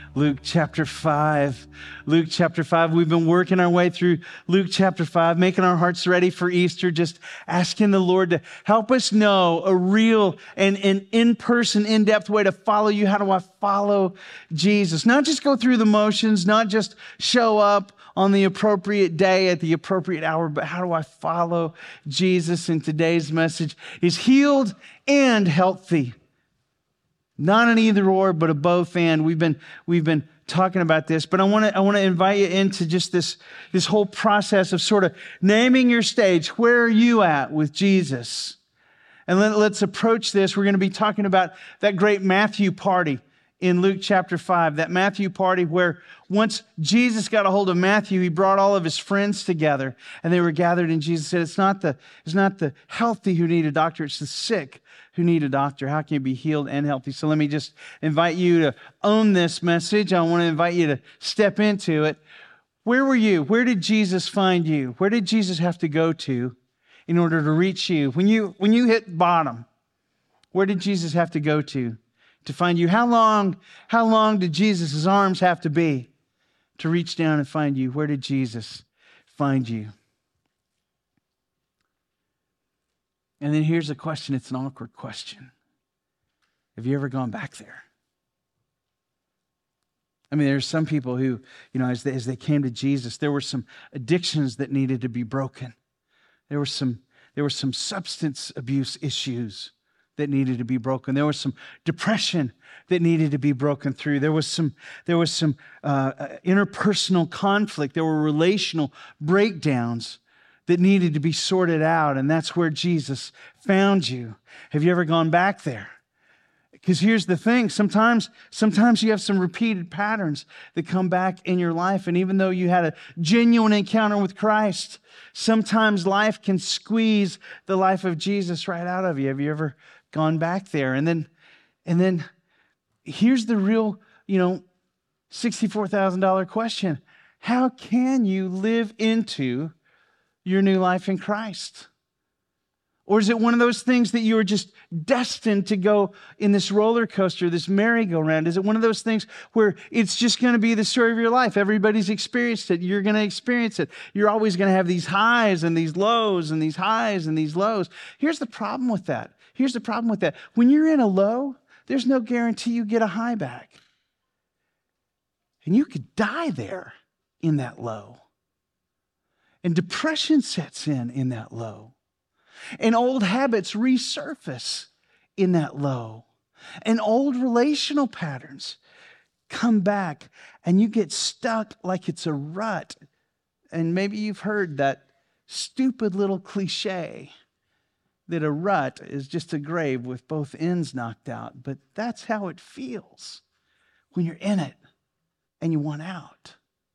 Luke chapter 5. Luke chapter 5. We've been working our way through Luke chapter 5, making our hearts ready for Easter, just asking the Lord to help us know a real and an in-person, in-depth way to follow you. How do I follow Jesus? Not just go through the motions, not just show up on the appropriate day at the appropriate hour, but how do I follow Jesus? And today's message is healed and healthy. Not an either or, but a both and. We've been talking about this, but I want to invite you into just this whole process of sort of naming your stage. Where are you at with Jesus? And let's approach this. We're going to be talking about that great Matthew party in Luke chapter 5, that Matthew party where once Jesus got a hold of Matthew, he brought all of his friends together and they were gathered, and Jesus said, it's not the healthy who need a doctor, it's the sick who need a doctor. How can you be healed and healthy? So let me just invite you to own this message. I want to invite you to step into it. Where were you? Where did Jesus find you? Where did Jesus have to go to in order to reach you? When you hit bottom, where did Jesus have to go to find you? How long did Jesus' arms have to be to reach down and find you? Where did Jesus find you? And then here's a question. It's an awkward question. Have you ever gone back there? I mean, there's some people who, as they came to Jesus, there were some addictions that needed to be broken. There were some substance abuse issues that needed to be broken. There was some depression that needed to be broken through. There was some interpersonal conflict. There were relational breakdowns that needed to be sorted out, and that's where Jesus found you. Have you ever gone back there? Because here's the thing, sometimes you have some repeated patterns that come back in your life, and even though you had a genuine encounter with Christ, sometimes life can squeeze the life of Jesus right out of you. Have you ever gone back there? And then here's the real, $64,000 question. How can you live into your new life in Christ? Or is it one of those things that you are just destined to go in this roller coaster, this merry-go-round? Is it one of those things where it's just going to be the story of your life? Everybody's experienced it. You're going to experience it. You're always going to have these highs and these lows and these highs and these lows. Here's the problem with that. When you're in a low, there's no guarantee you get a high back. And you could die there in that low. And depression sets in that low. And old habits resurface in that low. And old relational patterns come back, and you get stuck like it's a rut. And maybe you've heard that stupid little cliche that a rut is just a grave with both ends knocked out. But that's how it feels when you're in it and you want out.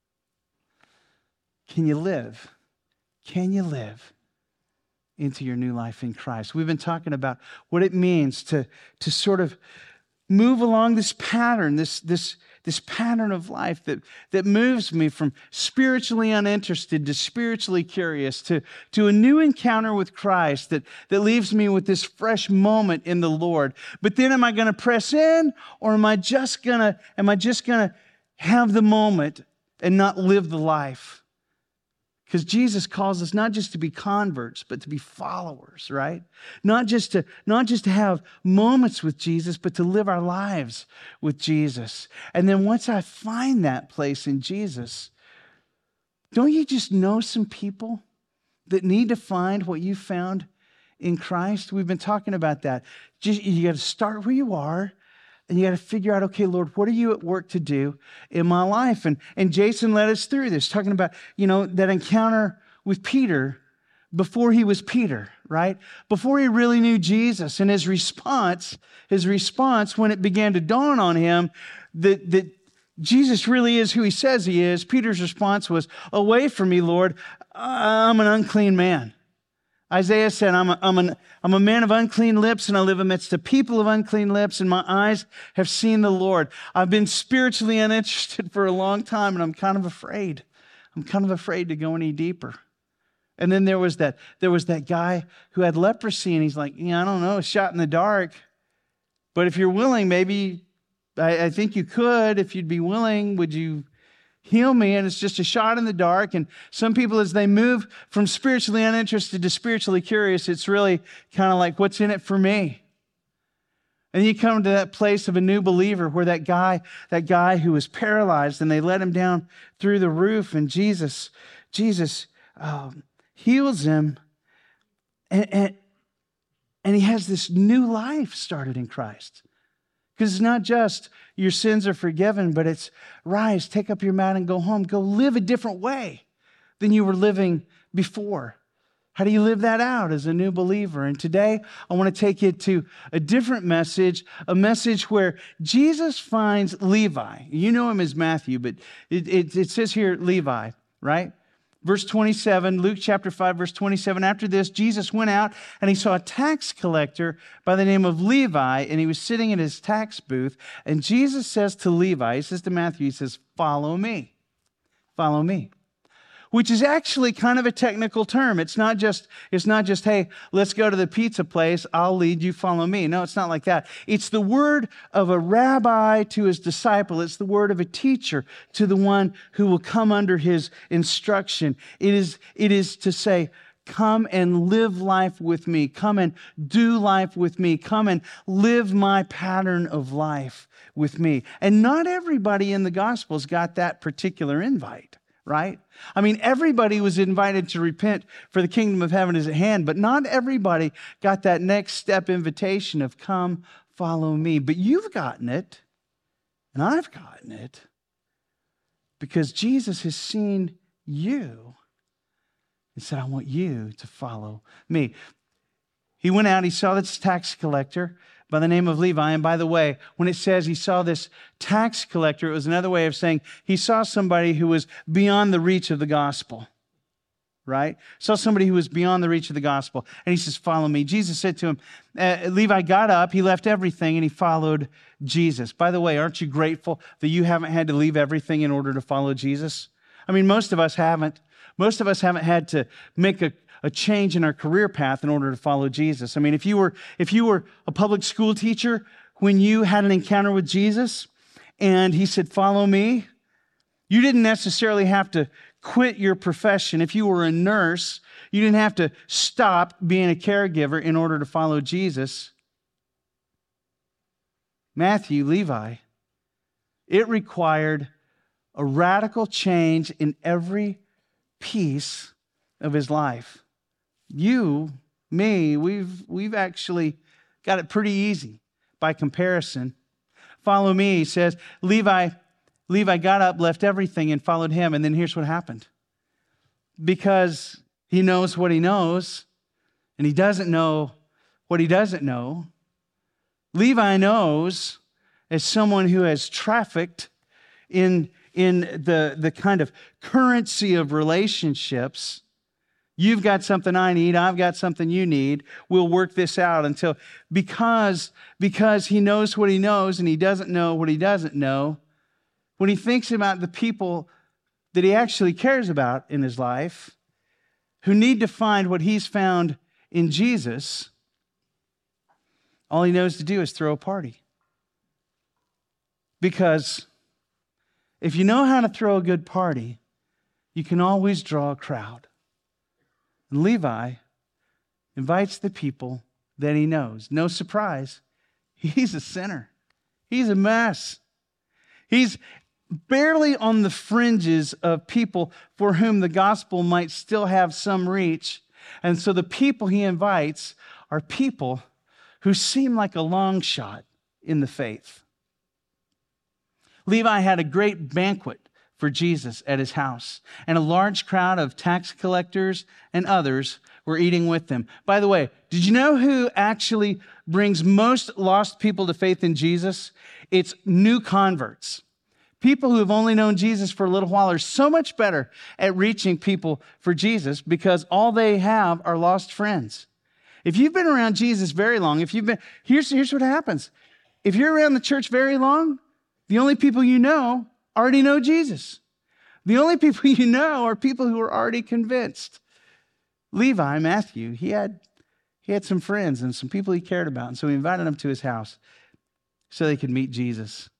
Can you live? Can you live into your new life in Christ? We've been talking about what it means to sort of move along this pattern, this pattern of life that moves me from spiritually uninterested to spiritually curious to a new encounter with Christ that leaves me with this fresh moment in the Lord. But then am I going to press in, or am I just going to have the moment and not live the life? Because Jesus calls us not just to be converts, but to be followers, right? Not just to have moments with Jesus, but to live our lives with Jesus. And then once I find that place in Jesus, don't you just know some people that need to find what you found in Christ? We've been talking about that. You got to start where you are. And you got to figure out, okay, Lord, what are you at work to do in my life? And Jason led us through this, talking about, that encounter with Peter before he was Peter, right? Before he really knew Jesus. And his response, when it began to dawn on him that Jesus really is who he says he is, Peter's response was, away from me, Lord, I'm an unclean man. Isaiah said, I'm a man of unclean lips, and I live amidst a people of unclean lips, and my eyes have seen the Lord. I've been spiritually uninterested for a long time, and I'm kind of afraid. I'm kind of afraid to go any deeper. And then there was that guy who had leprosy, and he's like, I don't know, a shot in the dark. But if you're willing, maybe I think you could if you'd be willing. Would you heal me? And it's just a shot in the dark. And some people, as they move from spiritually uninterested to spiritually curious, it's really kind of like, what's in it for me? And you come to that place of a new believer where that guy who was paralyzed, and they let him down through the roof, and Jesus heals him, and he has this new life started in Christ. Because it's not just your sins are forgiven, but it's rise, take up your mat and go home. Go live a different way than you were living before. How do you live that out as a new believer? And today, I want to take you to a different message, a message where Jesus finds Levi. You know him as Matthew, but it says here Levi, right? Verse 27, Luke chapter 5, verse 27. After this, Jesus went out and he saw a tax collector by the name of Levi, and he was sitting in his tax booth. And Jesus says to Levi, he says to Matthew, he says, follow me. Follow me. Which is actually kind of a technical term. It's not just, hey, let's go to the pizza place. I'll lead you, follow me. No, it's not like that. It's the word of a rabbi to his disciple. It's the word of a teacher to the one who will come under his instruction. It is to say, come and live life with me. Come and do life with me. Come and live my pattern of life with me. And not everybody in the Gospels got that particular invite. Right? I mean, everybody was invited to repent, for the kingdom of heaven is at hand, but not everybody got that next step invitation of come, follow me. But you've gotten it, and I've gotten it, because Jesus has seen you and said, I want you to follow me. He went out, he saw this tax collector by the name of Levi. And by the way, when it says he saw this tax collector, it was another way of saying he saw somebody who was beyond the reach of the gospel, right? Saw somebody who was beyond the reach of the gospel. And he says, follow me. Jesus said to him, Levi got up, he left everything, and he followed Jesus. By the way, aren't you grateful that you haven't had to leave everything in order to follow Jesus? I mean, most of us haven't. Most of us haven't had to make a change in our career path in order to follow Jesus. I mean, if you were a public school teacher, when you had an encounter with Jesus and he said, follow me, you didn't necessarily have to quit your profession. If you were a nurse, you didn't have to stop being a caregiver in order to follow Jesus. Matthew, Levi, it required a radical change in every piece of his life. You, me, we've actually got it pretty easy by comparison. Follow me, he says. Levi got up, left everything, and followed him. And then here's what happened. Because he knows what he knows, and he doesn't know what he doesn't know, Levi knows, as someone who has trafficked in the kind of currency of relationships, you've got something I need, I've got something you need. We'll work this out until, because he knows what he knows and he doesn't know what he doesn't know, when he thinks about the people that he actually cares about in his life, who need to find what he's found in Jesus, all he knows to do is throw a party. Because if you know how to throw a good party, you can always draw a crowd. And Levi invites the people that he knows. No surprise, he's a sinner. He's a mess. He's barely on the fringes of people for whom the gospel might still have some reach. And so the people he invites are people who seem like a long shot in the faith. Levi had a great banquet for Jesus at his house, and a large crowd of tax collectors and others were eating with them. By the way, did you know who actually brings most lost people to faith in Jesus? It's new converts. People who have only known Jesus for a little while are so much better at reaching people for Jesus because all they have are lost friends. If you've been around Jesus very long, here's what happens. If you're around the church very long, the only people you know already know Jesus. The only people you know are people who are already convinced. Levi, Matthew, he had some friends and some people he cared about, and so he invited them to his house so they could meet Jesus.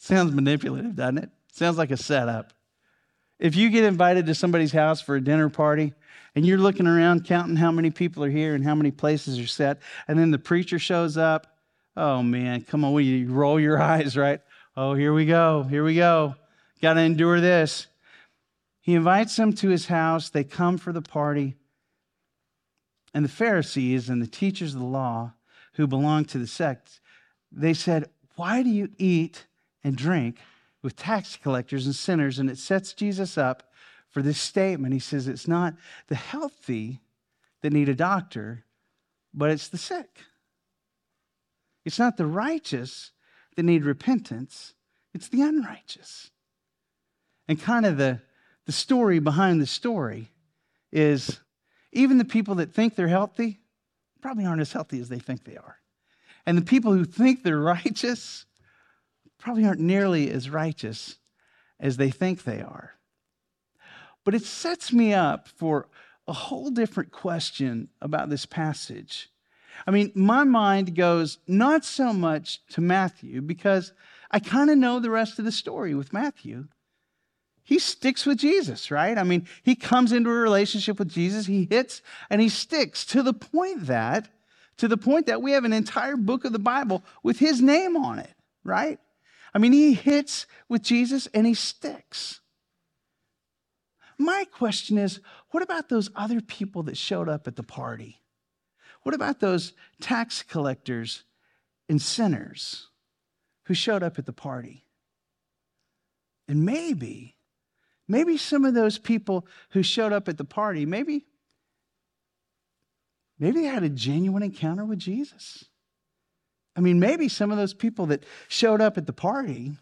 Sounds manipulative, doesn't it? Sounds like a setup. If you get invited to somebody's house for a dinner party and you're looking around counting how many people are here and how many places are set, and then the preacher shows up, oh man, come on, you roll your eyes, right? Oh, here we go. Got to endure this. He invites them to his house. They come for the party. And the Pharisees and the teachers of the law who belonged to the sect, they said, why do you eat and drink with tax collectors and sinners? And it sets Jesus up for this statement. He says, it's not the healthy that need a doctor, but it's the sick. It's not the righteous that need repentance, it's the unrighteous. And kind of the story behind the story is even the people that think they're healthy probably aren't as healthy as they think they are. And the people who think they're righteous probably aren't nearly as righteous as they think they are. But it sets me up for a whole different question about this passage. I mean, my mind goes not so much to Matthew because I kind of know the rest of the story with Matthew. He sticks with Jesus, right? I mean, he comes into a relationship with Jesus, he hits and he sticks to the point that we have an entire book of the Bible with his name on it, right? I mean, he hits with Jesus and he sticks. My question is, what about those other people that showed up at the party? What about those tax collectors and sinners who showed up at the party? And maybe some of those people who showed up at the party, maybe they had a genuine encounter with Jesus. I mean, maybe some of those people that showed up at the party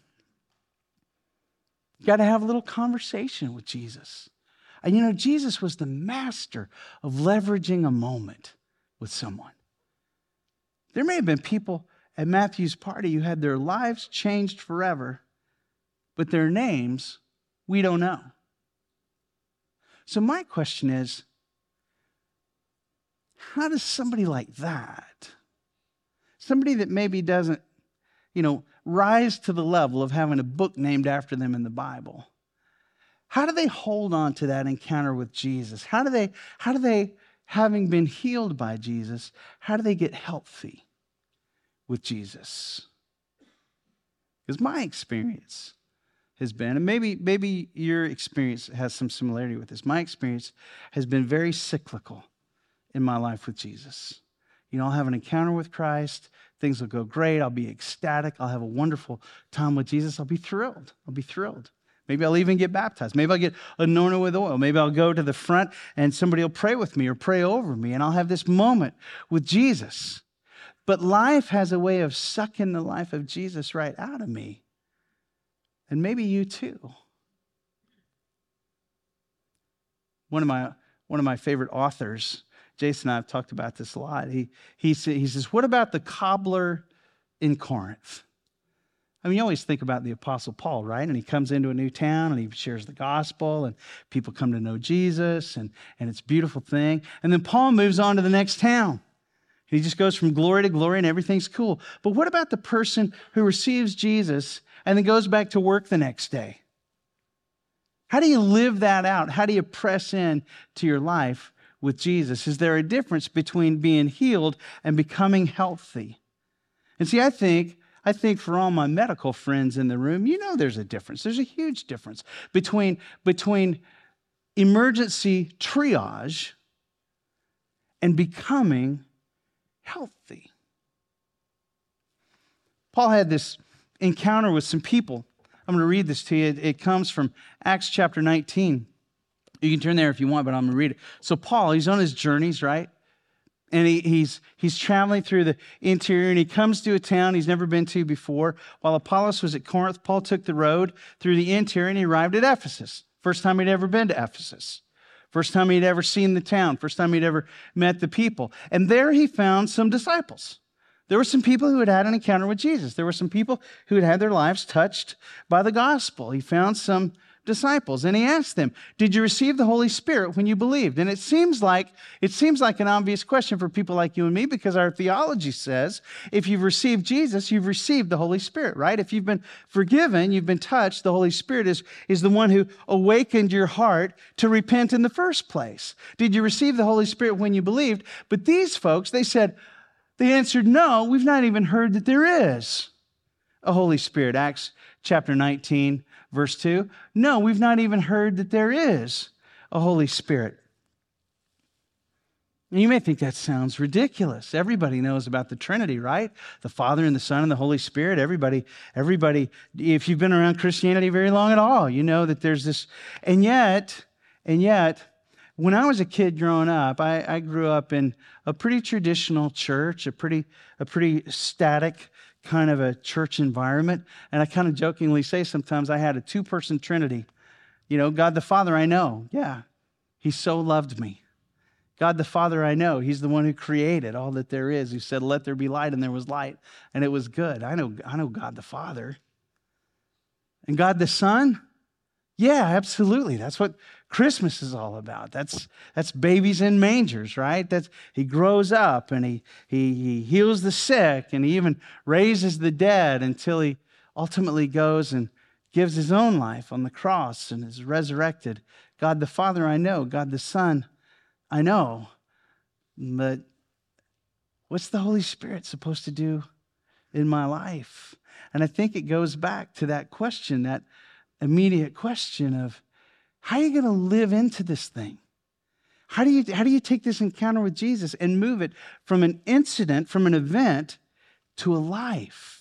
got to have a little conversation with Jesus. And you know, Jesus was the master of leveraging a moment with someone. There may have been people at Matthew's party who had their lives changed forever, but their names we don't know. So my question is, how does somebody like that, somebody that maybe doesn't, rise to the level of having a book named after them in the Bible, how do they hold on to that encounter with Jesus? How do they, having been healed by Jesus, how do they get healthy with Jesus? Because my experience has been, and maybe your experience has some similarity with this. My experience has been very cyclical in my life with Jesus. I'll have an encounter with Christ. Things will go great. I'll be ecstatic. I'll have a wonderful time with Jesus. I'll be thrilled. Maybe I'll even get baptized. Maybe I'll get anointed with oil. Maybe I'll go to the front and somebody will pray with me or pray over me, and I'll have this moment with Jesus. But life has a way of sucking the life of Jesus right out of me. And maybe you too. One of my favorite authors, Jason and I have talked about this a lot. He says, what about the cobbler in Corinth? I mean, you always think about the Apostle Paul, right? And he comes into a new town and he shares the gospel and people come to know Jesus and it's a beautiful thing. And then Paul moves on to the next town. He just goes from glory to glory and everything's cool. But what about the person who receives Jesus and then goes back to work the next day? How do you live that out? How do you press in to your life with Jesus? Is there a difference between being healed and becoming healthy? And see, I think for all my medical friends in the room, there's a difference. There's a huge difference between emergency triage and becoming healthy. Paul had this encounter with some people. I'm going to read this to you. It comes from Acts chapter 19. You can turn there if you want, but I'm going to read it. So Paul, he's on his journeys, right? And he's traveling through the interior, and he comes to a town he's never been to before. While Apollos was at Corinth, Paul took the road through the interior, and he arrived at Ephesus. First time he'd ever been to Ephesus. First time he'd ever seen the town. First time he'd ever met the people. And there he found some disciples. There were some people who had had an encounter with Jesus. There were some people who had had their lives touched by the gospel. He found some disciples. And he asked them, did you receive the Holy Spirit when you believed? And it seems like an obvious question for people like you and me, because our theology says if you've received Jesus, you've received the Holy Spirit, right? If you've been forgiven, you've been touched, the Holy Spirit is the one who awakened your heart to repent in the first place. Did you receive the Holy Spirit when you believed? But these folks, they answered, no, we've not even heard that there is a Holy Spirit. Acts chapter 19, verse 2. No, we've not even heard that there is a Holy Spirit. And you may think that sounds ridiculous. Everybody knows about the Trinity, right? The Father and the Son and the Holy Spirit. Everybody, if you've been around Christianity very long at all, you know that there's this. And yet, when I was a kid growing up, I grew up in a pretty traditional church, a pretty static kind of a church environment. And I kind of jokingly say sometimes I had a two-person Trinity. You know, God the Father, I know. Yeah, he so loved me. God the Father, I know. He's the one who created all that there is. He said, let there be light, and there was light, and it was good. I know God the Father. And God the Son? Yeah, absolutely. That's what Christmas is all about. That's babies in mangers, right? He grows up and he heals the sick, and he even raises the dead until he ultimately goes and gives his own life on the cross and is resurrected. God the Father, I know. God the Son, I know. But what's the Holy Spirit supposed to do in my life? And I think it goes back to that question, that immediate question of, how are you going to live into this thing? How do you take this encounter with Jesus and move it from an incident, from an event, to a life?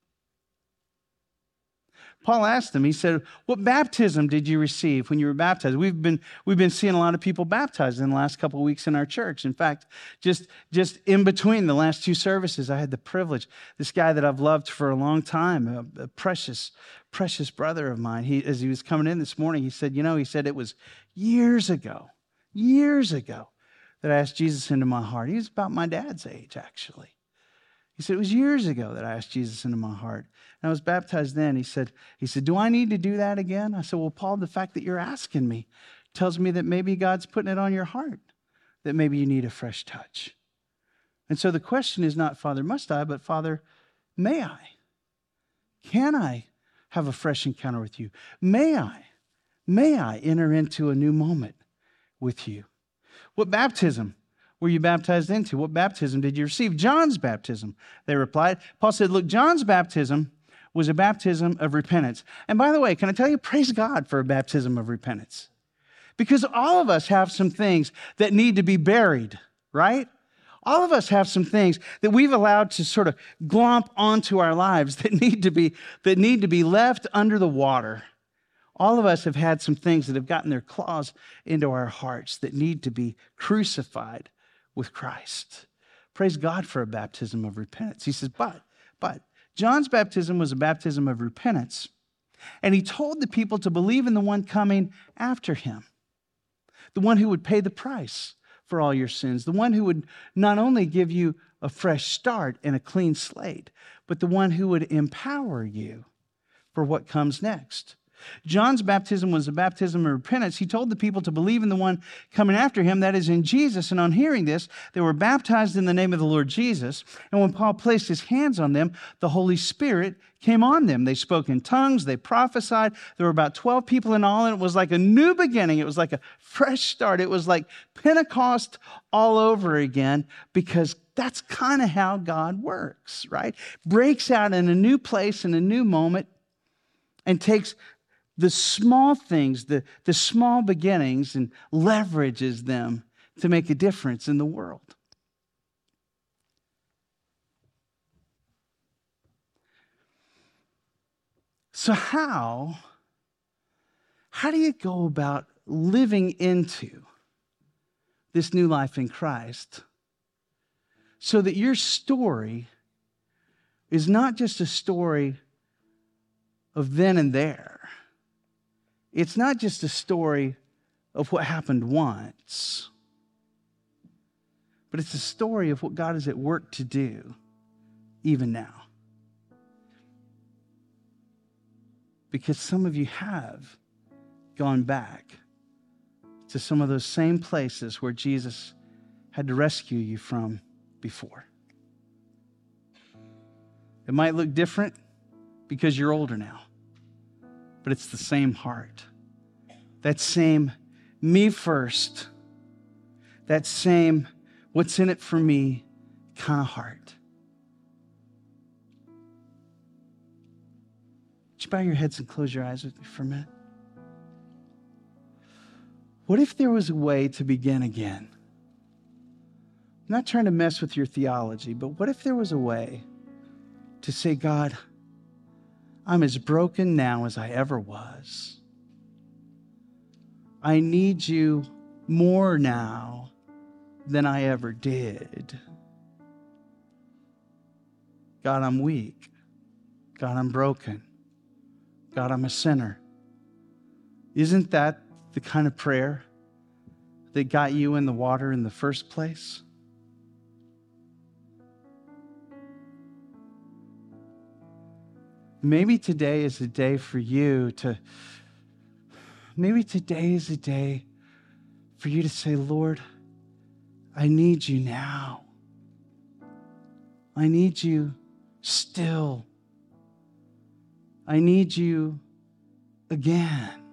Paul asked them, he said, what baptism did you receive when you were baptized? We've been seeing a lot of people baptized in the last couple of weeks in our church. In fact, just in between the last two services, I had the privilege, this guy that I've loved for a long time, a precious brother of mine, as he was coming in this morning, he said it was years ago that I asked Jesus into my heart. He was about my dad's age, actually. He said, it was years ago that I asked Jesus into my heart. And I was baptized then. He said, do I need to do that again? I said, well, Paul, the fact that you're asking me tells me that maybe God's putting it on your heart, that maybe you need a fresh touch. And so the question is not, Father, must I, but Father, may I? Can I have a fresh encounter with you? May I enter into a new moment with you? What baptism were you baptized into? What baptism did you receive? John's baptism, they replied. Paul said, look, John's baptism was a baptism of repentance. And by the way, can I tell you, praise God for a baptism of repentance. Because all of us have some things that need to be buried, right? All of us have some things that we've allowed to sort of glomp onto our lives that need to be left under the water. All of us have had some things that have gotten their claws into our hearts that need to be crucified with Christ. Praise God for a baptism of repentance. He says, but John's baptism was a baptism of repentance, and he told the people to believe in the one coming after him, the one who would pay the price for all your sins, the one who would not only give you a fresh start and a clean slate, but the one who would empower you for what comes next. John's baptism was a baptism of repentance. He told the people to believe in the one coming after him, that is in Jesus. And on hearing this, they were baptized in the name of the Lord Jesus. And when Paul placed his hands on them, the Holy Spirit came on them. They spoke in tongues. They prophesied. There were about 12 people in all, and it was like a new beginning. It was like a fresh start. It was like Pentecost all over again, because that's kind of how God works, right? Breaks out in a new place, in a new moment, and takes the small things, the small beginnings, and leverages them to make a difference in the world. So how do you go about living into this new life in Christ so that your story is not just a story of then and there? It's not just a story of what happened once, but it's a story of what God is at work to do even now. Because some of you have gone back to some of those same places where Jesus had to rescue you from before. It might look different because you're older now, but it's the same heart. That same me first, that same what's in it for me kind of heart. Would you bow your heads and close your eyes with me for a minute? What if there was a way to begin again? I'm not trying to mess with your theology, but what if there was a way to say, God, I'm as broken now as I ever was. I need you more now than I ever did. God, I'm weak. God, I'm broken. God, I'm a sinner. Isn't that the kind of prayer that got you in the water in the first place? Maybe today is a day for you to, maybe today is a day for you to say, Lord, I need you now. I need you still. I need you again.